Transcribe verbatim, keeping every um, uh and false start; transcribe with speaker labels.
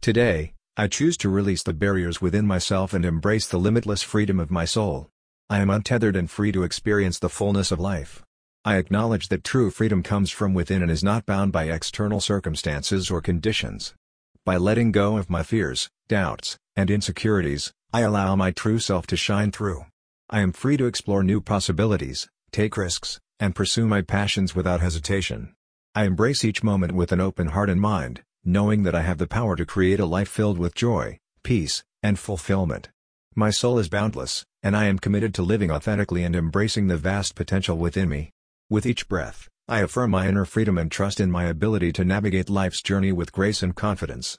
Speaker 1: Today, I choose to release the barriers within myself and embrace the limitless freedom of my soul. I am untethered and free to experience the fullness of life. I acknowledge that true freedom comes from within and is not bound by external circumstances or conditions. By letting go of my fears, doubts, and insecurities, I allow my true self to shine through. I am free to explore new possibilities, take risks, and pursue my passions without hesitation. I embrace each moment with an open heart and mind, knowing that I have the power to create a life filled with joy, peace, and fulfillment. My soul is boundless, and I am committed to living authentically and embracing the vast potential within me. With each breath, I affirm my inner freedom and trust in my ability to navigate life's journey with grace and confidence.